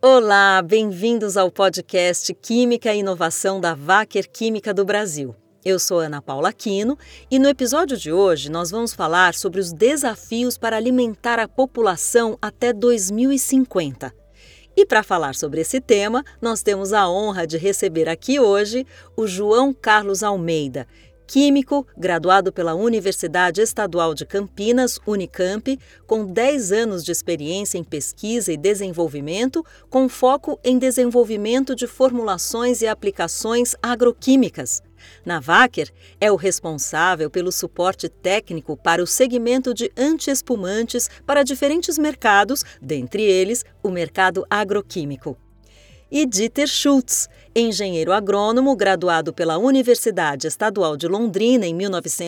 Olá, bem-vindos ao podcast Química e Inovação da Wacker Química do Brasil. Eu sou Ana Paula Aquino e no episódio de hoje nós vamos falar sobre os desafios para alimentar a população até 2050. E para falar sobre esse tema, nós temos a honra de receber aqui hoje o João Carlos Almeida, químico, graduado pela Universidade Estadual de Campinas, Unicamp, com 10 anos de experiência em pesquisa e desenvolvimento, com foco em desenvolvimento de formulações e aplicações agroquímicas. Na Wacker, é o responsável pelo suporte técnico para o segmento de antiespumantes para diferentes mercados, dentre eles o mercado agroquímico. E Dieter Schultz, engenheiro agrônomo graduado pela Universidade Estadual de Londrina em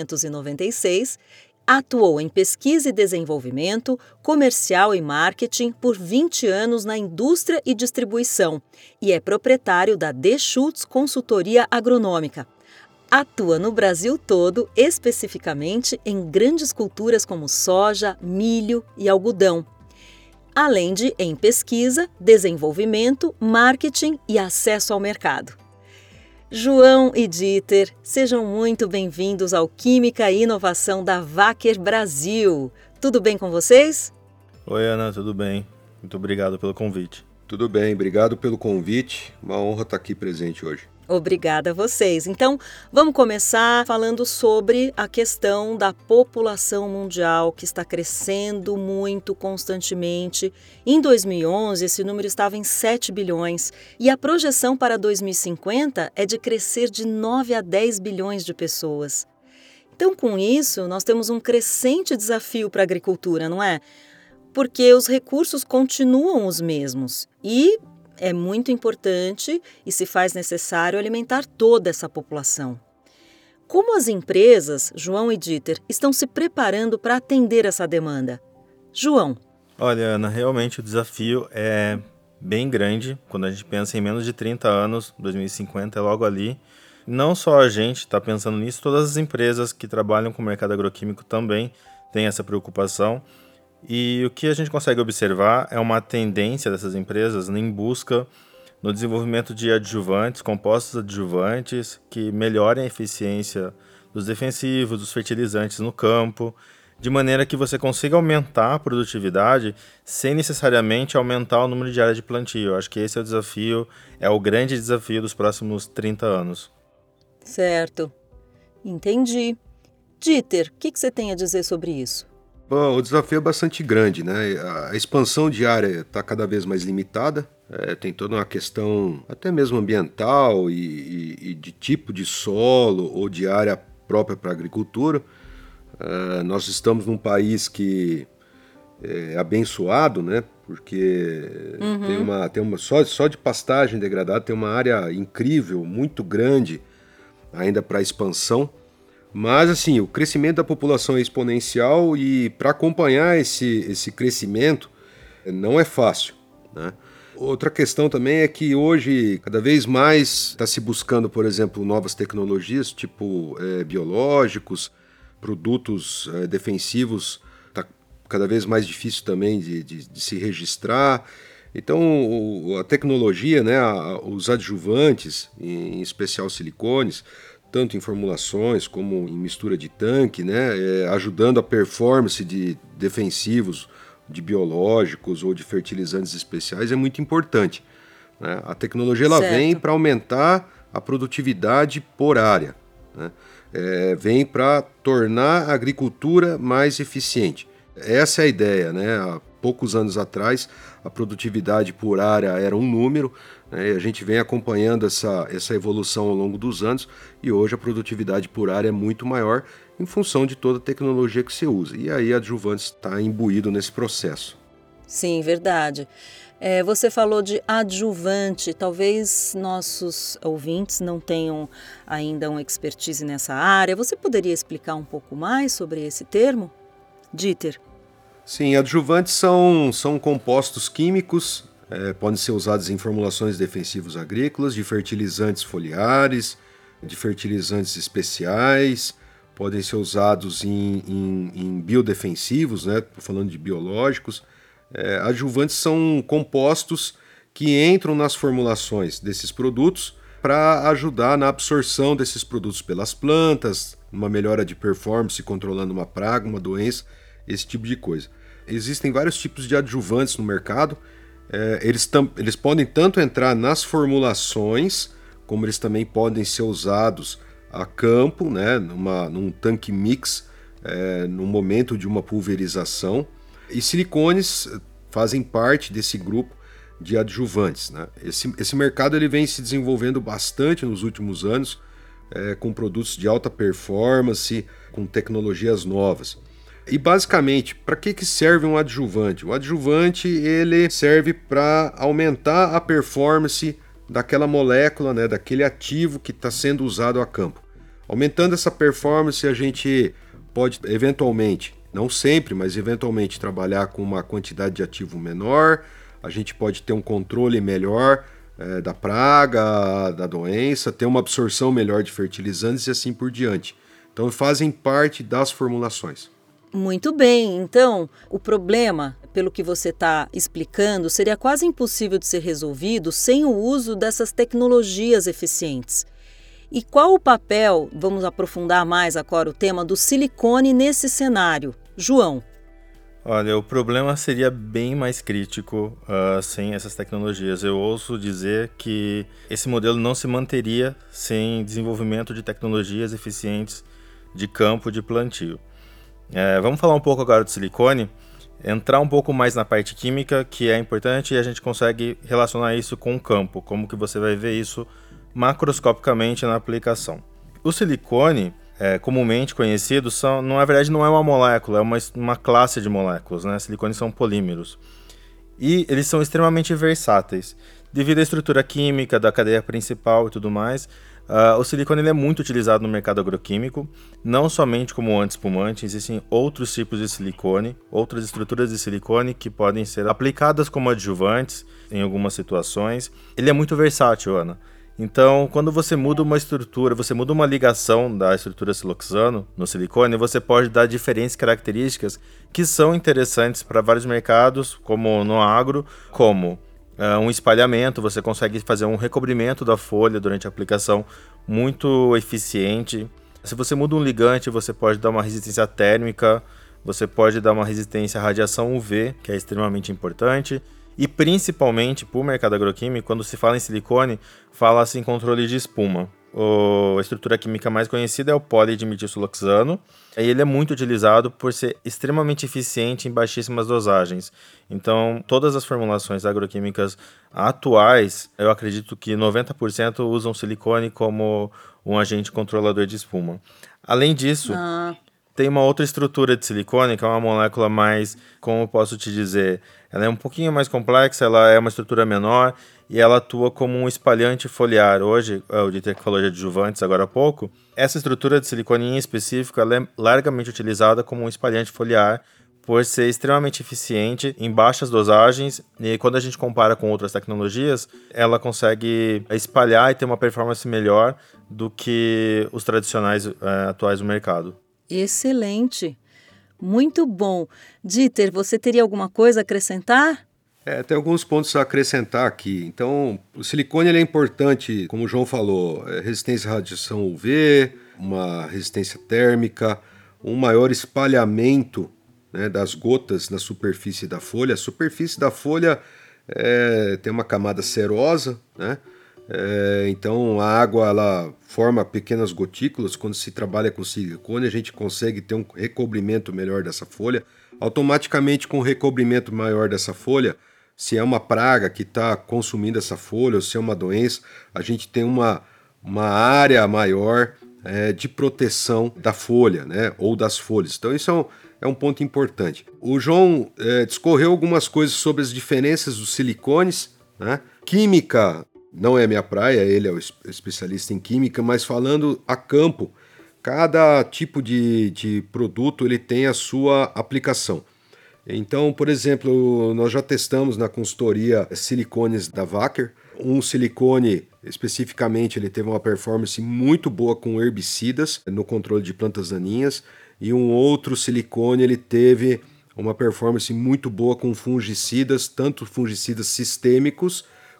1996, atuou em pesquisa e desenvolvimento, comercial e marketing por 20 anos na indústria e distribuição e é proprietário da D. Schultz Consultoria Agronômica. Atua no Brasil todo, especificamente em grandes culturas como soja, milho e algodão, além de em pesquisa, desenvolvimento, marketing e acesso ao mercado. João e Dieter, sejam muito bem-vindos ao Química e Inovação da Wacker Brasil. Tudo bem com vocês? Oi, Ana, tudo bem? Muito obrigado pelo convite. Tudo bem, obrigado pelo convite. Uma honra estar aqui presente hoje. Obrigada a vocês. Então, vamos começar falando sobre a questão da população mundial, que está crescendo muito constantemente. Em 2011, esse número estava em 7 bilhões e a projeção para 2050 é de crescer de 9 a 10 bilhões de pessoas. Então, com isso, nós temos um crescente desafio para a agricultura, não é? Porque os recursos continuam os mesmos e é muito importante e se faz necessário alimentar toda essa população. Como as empresas, João e Dieter, estão se preparando para atender essa demanda? João. Olha, Ana, realmente o desafio é bem grande. Quando a gente pensa em menos de 30 anos, 2050 é logo ali. Não só a gente está pensando nisso, todas as empresas que trabalham com o mercado agroquímico também têm essa preocupação. E o que a gente consegue observar é uma tendência dessas empresas em busca no desenvolvimento de adjuvantes, compostos adjuvantes, que melhorem a eficiência dos defensivos, dos fertilizantes no campo, de maneira que você consiga aumentar a produtividade sem necessariamente aumentar o número de áreas de plantio. Eu acho que esse é o desafio, é o grande desafio dos próximos 30 anos. Certo, entendi. Dieter, o que você tem a dizer sobre isso? Bom, o desafio é bastante grande, né? A expansão de área está cada vez mais limitada, tem toda uma questão até mesmo ambiental e de tipo de solo ou de área própria para a agricultura. Nós estamos num país que é abençoado, né? Porque tem uma só de pastagem degradada tem uma área incrível, muito grande ainda para expansão. Mas, assim, o crescimento da população é exponencial e para acompanhar esse crescimento não é fácil, né? Outra questão também é que hoje, cada vez mais, está se buscando, por exemplo, novas tecnologias, tipo biológicos, produtos defensivos, está cada vez mais difícil também de se registrar. Então, a tecnologia, né, os adjuvantes, em especial silicones, tanto em formulações como em mistura de tanque, né, ajudando a performance de defensivos, de biológicos ou de fertilizantes especiais é muito importante, né? A tecnologia ela vem para aumentar a produtividade por área, né? Vem para tornar a agricultura mais eficiente. Essa é a ideia, né? Há poucos anos atrás, a produtividade por área era um número, né? E a gente vem acompanhando essa evolução ao longo dos anos e hoje a produtividade por área é muito maior em função de toda a tecnologia que se usa. E aí a adjuvantes está imbuído nesse processo. Sim, verdade. Você falou de adjuvante, talvez nossos ouvintes não tenham ainda uma expertise nessa área. Você poderia explicar um pouco mais sobre esse termo? Dieter. Sim, adjuvantes são compostos químicos, podem ser usados em formulações defensivos agrícolas, de fertilizantes foliares, de fertilizantes especiais, podem ser usados em biodefensivos, né? Estou falando de biológicos. Adjuvantes são compostos que entram nas formulações desses produtos para ajudar na absorção desses produtos pelas plantas, uma melhora de performance, controlando uma praga, uma doença, esse tipo de coisa. Existem vários tipos de adjuvantes no mercado. Eles podem tanto entrar nas formulações, como eles também podem ser usados a campo, né, num tanque mix, no momento de uma pulverização. E silicones fazem parte desse grupo de adjuvantes, né? Esse mercado ele vem se desenvolvendo bastante nos últimos anos, com produtos de alta performance, com tecnologias novas. E basicamente, para que serve um adjuvante? O adjuvante ele serve para aumentar a performance daquela molécula, né, daquele ativo que está sendo usado a campo. Aumentando essa performance, a gente pode eventualmente, não sempre, mas eventualmente trabalhar com uma quantidade de ativo menor, a gente pode ter um controle melhor da praga, da doença, ter uma absorção melhor de fertilizantes e assim por diante. Então fazem parte das formulações. Muito bem, então o problema, pelo que você está explicando, seria quase impossível de ser resolvido sem o uso dessas tecnologias eficientes. E qual o papel, vamos aprofundar mais agora o tema, do silicone nesse cenário? João. Olha, o problema seria bem mais crítico sem essas tecnologias. Eu ouso dizer que esse modelo não se manteria sem desenvolvimento de tecnologias eficientes de campo de plantio. Vamos falar um pouco agora do silicone, entrar um pouco mais na parte química, que é importante, e a gente consegue relacionar isso com o campo, como que você vai ver isso macroscopicamente na aplicação. O silicone, comumente conhecido, na verdade não é uma molécula, é uma classe de moléculas, né? Silicones são polímeros. E eles são extremamente versáteis. Devido à estrutura química da cadeia principal e tudo mais, o silicone ele é muito utilizado no mercado agroquímico, não somente como anti-espumante, existem outros tipos de silicone, outras estruturas de silicone que podem ser aplicadas como adjuvantes em algumas situações. Ele é muito versátil, Ana. Então, quando você muda uma estrutura, você muda uma ligação da estrutura siloxano no silicone, você pode dar diferentes características que são interessantes para vários mercados, como no agro, como um espalhamento, você consegue fazer um recobrimento da folha durante a aplicação muito eficiente. Se você muda um ligante, você pode dar uma resistência térmica, você pode dar uma resistência à radiação UV, que é extremamente importante. E principalmente para o mercado agroquímico, quando se fala em silicone, fala-se em controle de espuma. A estrutura química mais conhecida é o polidimetilsiloxano, e ele é muito utilizado por ser extremamente eficiente em baixíssimas dosagens. Então, todas as formulações agroquímicas atuais, eu acredito que 90% usam silicone como um agente controlador de espuma. Além disso, tem uma outra estrutura de silicone, que é uma molécula mais, como eu posso te dizer, ela é um pouquinho mais complexa, ela é uma estrutura menor e ela atua como um espalhante foliar. Hoje, o Dieter que falou de adjuvantes agora há pouco, essa estrutura de silicone em específico ela é largamente utilizada como um espalhante foliar por ser extremamente eficiente em baixas dosagens e quando a gente compara com outras tecnologias, ela consegue espalhar e ter uma performance melhor do que os tradicionais atuais do mercado. Excelente, muito bom. Dieter, você teria alguma coisa a acrescentar? Tem alguns pontos a acrescentar aqui. Então, o silicone ele é importante, como o João falou, resistência à radiação UV, uma resistência térmica, um maior espalhamento, né, das gotas na superfície da folha. A superfície da folha tem uma camada cerosa, né? Então a água ela forma pequenas gotículas. Quando se trabalha com silicone, a gente consegue ter um recobrimento melhor dessa folha. Automaticamente, com o recobrimento maior dessa folha, se é uma praga que está consumindo essa folha ou se é uma doença, a gente tem uma área maior de proteção da folha, né, ou das folhas. Então isso é um ponto importante. O João discorreu algumas coisas sobre as diferenças dos silicones, né? Química não é minha praia, ele é o especialista em química, mas falando a campo, cada tipo de produto ele tem a sua aplicação. Então, por exemplo, nós já testamos na consultoria silicones da Wacker. Um silicone, especificamente, ele teve uma performance muito boa com herbicidas no controle de plantas daninhas, e um outro silicone ele teve uma performance muito boa com fungicidas, tanto fungicidas sistêmicos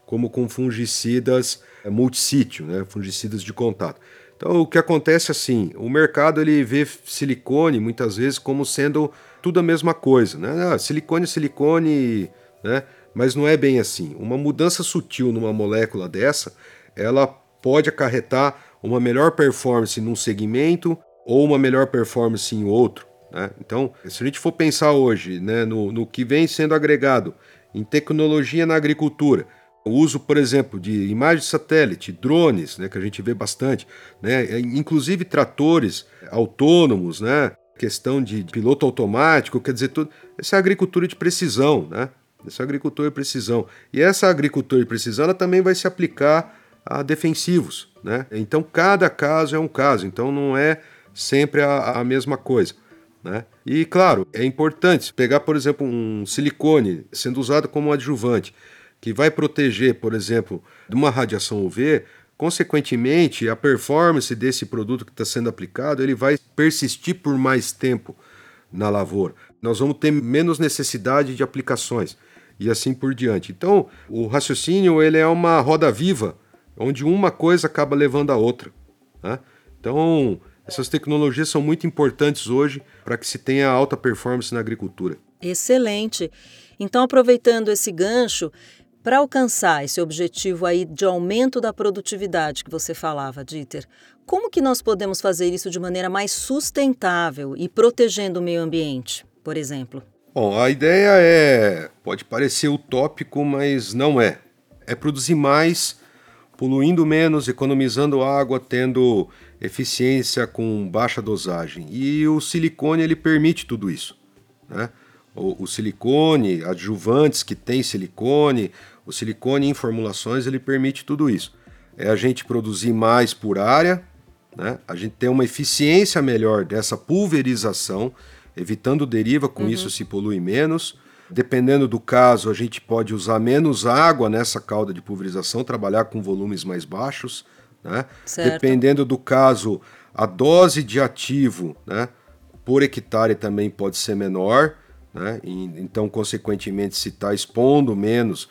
como com fungicidas multissítio, né? Fungicidas de contato. Então, o que acontece assim, o mercado ele vê silicone muitas vezes como sendo tudo a mesma coisa, né? Silicone é silicone, né? Mas não é bem assim. Uma mudança sutil numa molécula dessa, ela pode acarretar uma melhor performance num segmento ou uma melhor performance em outro, né? Então, se a gente for pensar hoje, né, no que vem sendo agregado em tecnologia na agricultura, o uso, por exemplo, de imagem de satélite, drones, né, que a gente vê bastante, né, inclusive tratores autônomos, né, questão de piloto automático, quer dizer, tudo. Essa é a agricultura de precisão, né? Essa é a agricultura de precisão. E essa agricultura de precisão ela também vai se aplicar a defensivos, né? Então, cada caso é um caso, então não é sempre a mesma coisa, né? E, claro, é importante pegar, por exemplo, um silicone sendo usado como adjuvante, que vai proteger, por exemplo, de uma radiação UV, consequentemente, a performance desse produto que está sendo aplicado, ele vai persistir por mais tempo na lavoura. Nós vamos ter menos necessidade de aplicações e assim por diante. Então, o raciocínio ele é uma roda viva, onde uma coisa acaba levando a outra, né? Então, essas tecnologias são muito importantes hoje para que se tenha alta performance na agricultura. Excelente. Então, aproveitando esse gancho, para alcançar esse objetivo aí de aumento da produtividade que você falava, Dieter, como que nós podemos fazer isso de maneira mais sustentável e protegendo o meio ambiente, por exemplo? Bom, a ideia pode parecer utópico, mas não é. É produzir mais, poluindo menos, economizando água, tendo eficiência com baixa dosagem. E o silicone ele permite tudo isso, né? O silicone, adjuvantes que tem silicone, o silicone em formulações, ele permite tudo isso. É a gente produzir mais por área, né? A gente ter uma eficiência melhor dessa pulverização, evitando deriva, com isso se polui menos. Dependendo do caso, a gente pode usar menos água nessa cauda de pulverização, trabalhar com volumes mais baixos, né? Dependendo do caso, a dose de ativo, né, por hectare também pode ser menor, né? Então, consequentemente, se está expondo menos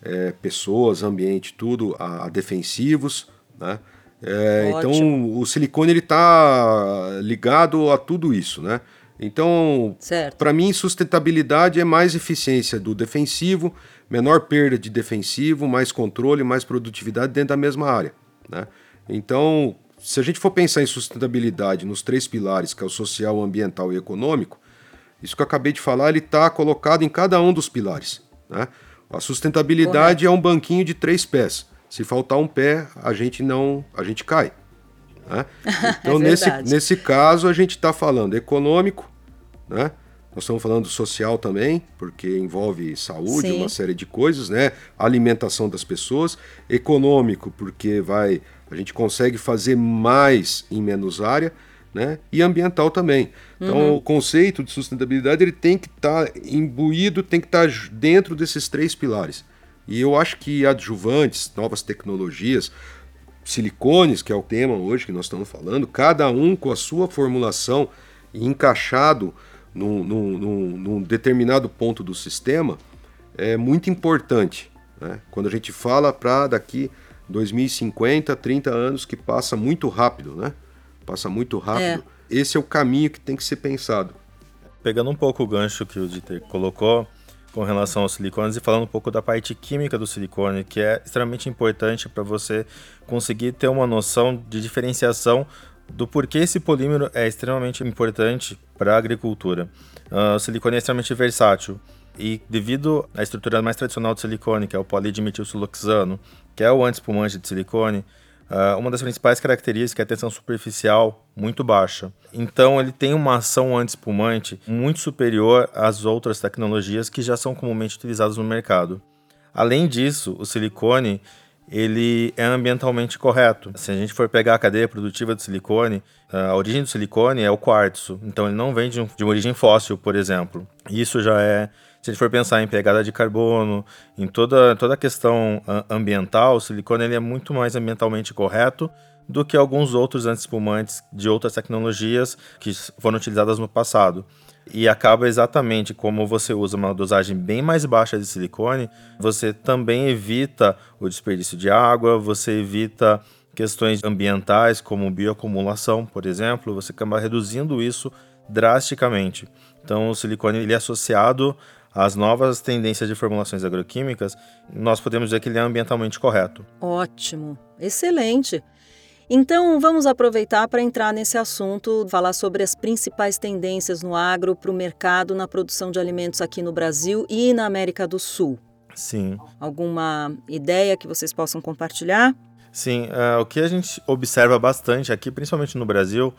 pessoas, ambiente, tudo a defensivos, né? Então, o silicone está ligado a tudo isso, né? Então, para mim, sustentabilidade é mais eficiência do defensivo, menor perda de defensivo, mais controle, mais produtividade dentro da mesma área, né? Então, se a gente for pensar em sustentabilidade nos 3 pilares, que é o social, o ambiental e o econômico, isso que eu acabei de falar, ele está colocado em cada um dos pilares, né? A sustentabilidade é um banquinho de 3 pés. Se faltar um pé, a gente cai, né? Então, nesse caso, a gente está falando econômico, né? Nós estamos falando social também, porque envolve saúde, uma série de coisas, né? Alimentação das pessoas. Econômico, porque a gente consegue fazer mais em menos área, né? E ambiental também. Então, o conceito de sustentabilidade ele tem que estar imbuído, tem que estar dentro desses 3 pilares. E eu acho que adjuvantes, novas tecnologias, silicones, que é o tema hoje que nós estamos falando, cada um com a sua formulação e encaixado num determinado ponto do sistema, é muito importante, né? Quando a gente fala para daqui 2050, 30 anos, que passa muito rápido, né? Passa muito rápido. Esse é o caminho que tem que ser pensado. Pegando um pouco o gancho que o Dieter colocou com relação aos silicones e falando um pouco da parte química do silicone, que é extremamente importante para você conseguir ter uma noção de diferenciação do porquê esse polímero é extremamente importante para a agricultura. O silicone é extremamente versátil e devido à estrutura mais tradicional do silicone, que é o polidimetilsiloxano, que é o antiespumante de silicone, uma das principais características é a tensão superficial muito baixa. Então ele tem uma ação antiespumante muito superior às outras tecnologias que já são comumente utilizadas no mercado. Além disso, o silicone ele é ambientalmente correto. Se a gente for pegar a cadeia produtiva do silicone, a origem do silicone é o quartzo. Então ele não vem de uma origem fóssil, por exemplo. Isso já é... Se a gente for pensar em pegada de carbono, em toda a questão ambiental, o silicone ele é muito mais ambientalmente correto do que alguns outros antiespumantes de outras tecnologias que foram utilizadas no passado. E acaba exatamente como você usa uma dosagem bem mais baixa de silicone, você também evita o desperdício de água, você evita questões ambientais como bioacumulação, por exemplo, você acaba reduzindo isso drasticamente. Então o silicone ele é associado às novas tendências de formulações agroquímicas, nós podemos dizer que ele é ambientalmente correto. Ótimo, excelente. Então, vamos aproveitar para entrar nesse assunto, falar sobre as principais tendências no agro para o mercado na produção de alimentos aqui no Brasil e na América do Sul. Sim. Alguma ideia que vocês possam compartilhar? Sim, o que a gente observa bastante aqui, principalmente no Brasil,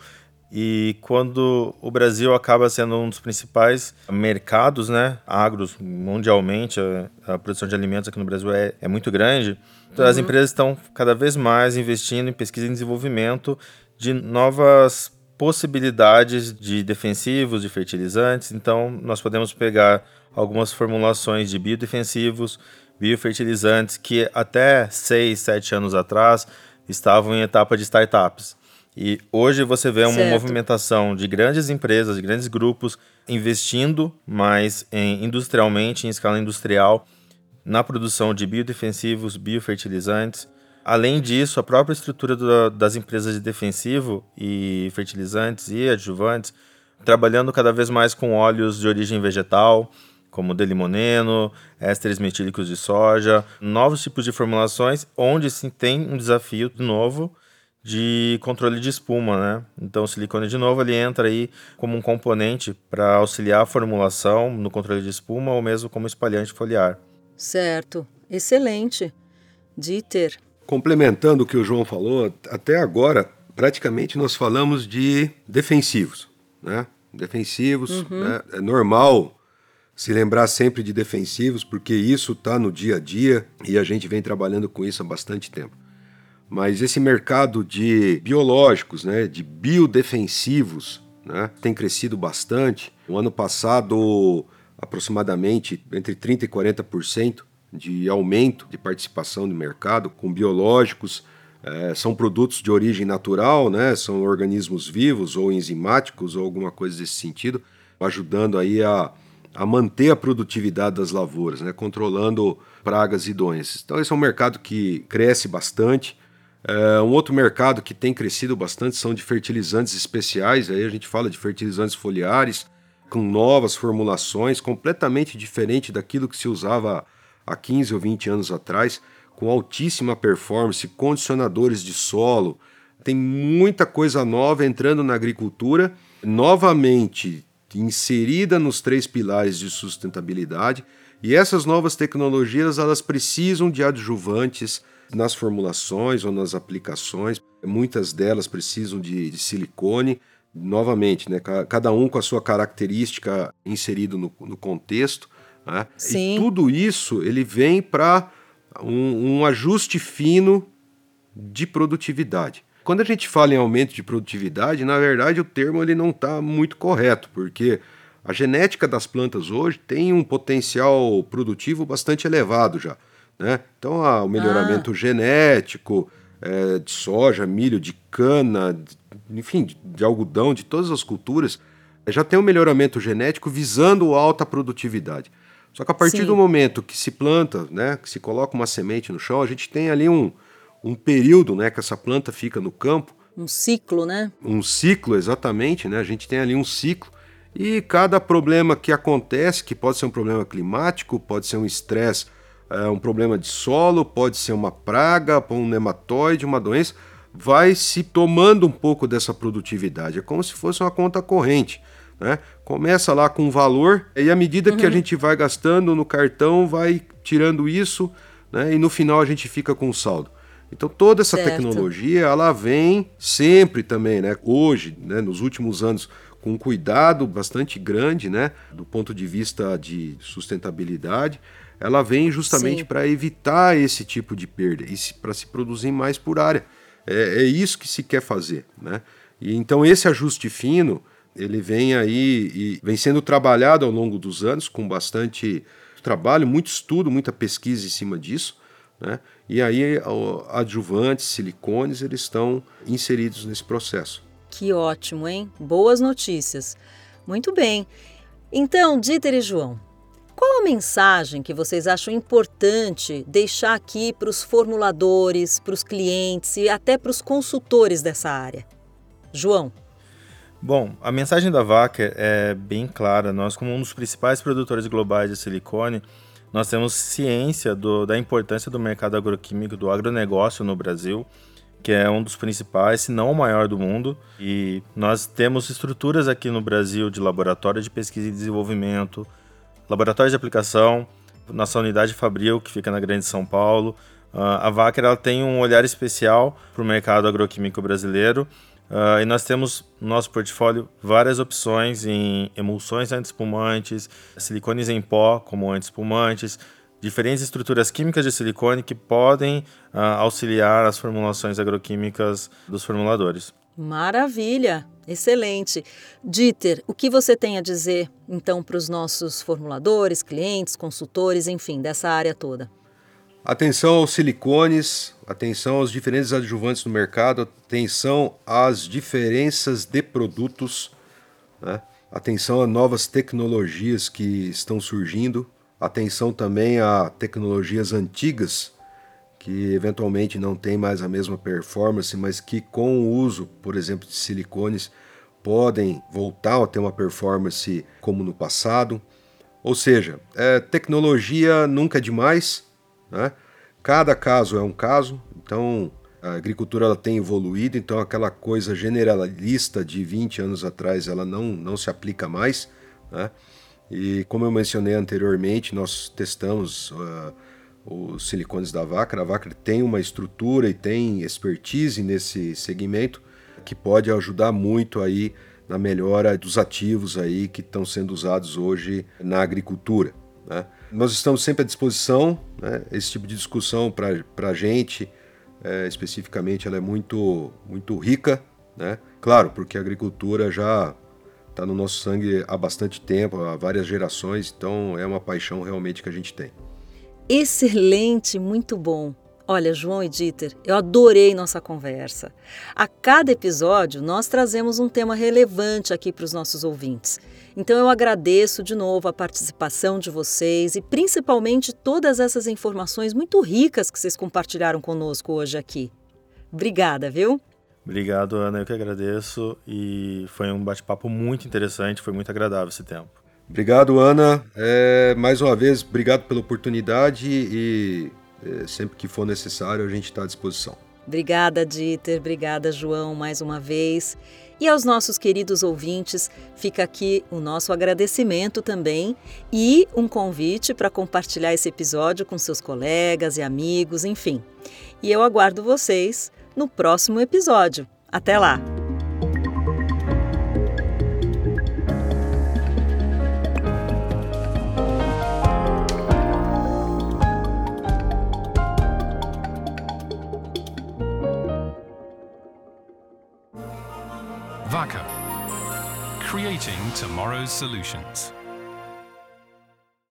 e quando o Brasil acaba sendo um dos principais mercados, né, agros mundialmente, a produção de alimentos aqui no Brasil é muito grande, então as empresas estão cada vez mais investindo em pesquisa e desenvolvimento de novas possibilidades de defensivos, de fertilizantes. Então nós podemos pegar algumas formulações de biodefensivos, biofertilizantes que até 6, 7 anos atrás estavam em etapa de startups. E hoje você vê uma movimentação de grandes empresas, de grandes grupos, investindo mais industrialmente, em escala industrial, na produção de biodefensivos, biofertilizantes. Além disso, a própria estrutura das empresas de defensivo e fertilizantes e adjuvantes, trabalhando cada vez mais com óleos de origem vegetal, como D-limoneno, ésteres metílicos de soja, novos tipos de formulações, onde sim tem um desafio novo de controle de espuma, né? Então o silicone, de novo, ele entra aí como um componente para auxiliar a formulação no controle de espuma ou mesmo como espalhante foliar. Certo, excelente. Dieter. Complementando o que o João falou, até agora, praticamente nós falamos de defensivos, né? Defensivos, né? É normal se lembrar sempre de defensivos, porque isso está no dia a dia e a gente vem trabalhando com isso há bastante tempo. Mas esse mercado de biológicos, né, de biodefensivos, né, tem crescido bastante. No ano passado, aproximadamente entre 30% e 40% de aumento de participação no mercado com biológicos. São produtos de origem natural, né, são organismos vivos ou enzimáticos ou alguma coisa desse sentido, ajudando aí a manter a produtividade das lavouras, né, controlando pragas e doenças. Então esse é um mercado que cresce bastante. Um outro mercado que tem crescido bastante são de fertilizantes especiais. Aí a gente fala de fertilizantes foliares com novas formulações, completamente diferente daquilo que se usava há 15 ou 20 anos atrás, com altíssima performance, condicionadores de solo. Tem muita coisa nova entrando na agricultura, novamente inserida nos 3 pilares de sustentabilidade. E essas novas tecnologias, elas precisam de adjuvantes nas formulações ou nas aplicações. Muitas delas precisam de silicone, novamente, né, cada um com a sua característica inserido no contexto, né? Sim. E tudo isso ele vem para um ajuste fino de produtividade. Quando a gente fala em aumento de produtividade, na verdade o termo ele não está muito correto, porque a genética das plantas hoje tem um potencial produtivo bastante elevado já, né? Então o melhoramento genético de soja, milho, de cana, enfim, de algodão, de todas as culturas, já tem um melhoramento genético visando alta produtividade. Só que a partir do momento que se planta, né, que se coloca uma semente no chão, a gente tem ali um período, né, que essa planta fica no campo. Um ciclo, né? Um ciclo, exatamente, né? A gente tem ali um ciclo. E cada problema que acontece, que pode ser um problema climático, pode ser um estresse, um problema de solo, pode ser uma praga, um nematóide, uma doença, vai se tomando um pouco dessa produtividade. É como se fosse uma conta corrente, né? Começa lá com um valor e à medida que a gente vai gastando no cartão, vai tirando isso, né? E no final a gente fica com um saldo. Então toda essa tecnologia, ela vem sempre também, né? Hoje, né, nos últimos anos, com um cuidado bastante grande, né, do ponto de vista de sustentabilidade, ela vem justamente para evitar esse tipo de perda e para se produzir mais por área. É isso que se quer fazer, né? E então esse ajuste fino, ele vem aí e vem sendo trabalhado ao longo dos anos com bastante trabalho, muito estudo, muita pesquisa em cima disso, né? E aí adjuvantes, silicones, eles estão inseridos nesse processo. Que ótimo, hein? Boas notícias. Muito bem. Então, Dieter e João, qual a mensagem que vocês acham importante deixar aqui para os formuladores, para os clientes e até para os consultores dessa área? João. Bom, a mensagem da Wacker é bem clara. Nós, como um dos principais produtores globais de silicone, nós temos ciência da importância do mercado agroquímico, do agronegócio no Brasil, que é um dos principais, se não o maior do mundo. E nós temos estruturas aqui no Brasil de laboratório de pesquisa e desenvolvimento, laboratório de aplicação, nossa unidade Fabril, que fica na Grande São Paulo. A Wacker ela tem um olhar especial para o mercado agroquímico brasileiro. E nós temos no nosso portfólio várias opções em emulsões anti-espumantes, silicones em pó como anti-espumantes, diferentes estruturas químicas de silicone que podem auxiliar as formulações agroquímicas dos formuladores. Maravilha! Excelente! Dieter, o que você tem a dizer então para os nossos formuladores, clientes, consultores, enfim, dessa área toda? Atenção aos silicones, atenção aos diferentes adjuvantes no mercado, atenção às diferenças de produtos, né? Atenção a novas tecnologias que estão surgindo, atenção também a tecnologias antigas que eventualmente não têm mais a mesma performance, mas que com o uso, por exemplo, de silicones, podem voltar a ter uma performance como no passado. Ou seja, tecnologia nunca é demais, né? Cada caso é um caso, então a agricultura ela tem evoluído, então aquela coisa generalista de 20 anos atrás ela não se aplica mais, né? E como eu mencionei anteriormente, nós testamos os silicones da Wacker. A Wacker tem uma estrutura e tem expertise nesse segmento que pode ajudar muito aí na melhora dos ativos aí que estão sendo usados hoje na agricultura, né? Nós estamos sempre à disposição, né? Esse tipo de discussão para a gente, especificamente, ela é muito, muito rica, né? Claro, porque a agricultura já está no nosso sangue há bastante tempo, há várias gerações, então é uma paixão realmente que a gente tem. Excelente, muito bom. Olha, João e Dieter, eu adorei nossa conversa. A cada episódio, nós trazemos um tema relevante aqui para os nossos ouvintes. Então eu agradeço de novo a participação de vocês e principalmente todas essas informações muito ricas que vocês compartilharam conosco hoje aqui. Obrigada, viu? Obrigado, Ana, eu que agradeço e foi um bate-papo muito interessante, foi muito agradável esse tempo. Obrigado, Ana. Mais uma vez, obrigado pela oportunidade e sempre que for necessário a gente está à disposição. Obrigada, Dieter. Obrigada, João, mais uma vez. E aos nossos queridos ouvintes, fica aqui o nosso agradecimento também e um convite para compartilhar esse episódio com seus colegas e amigos, enfim. E eu aguardo vocês no próximo episódio. Até lá! Wacker, creating tomorrow's solutions.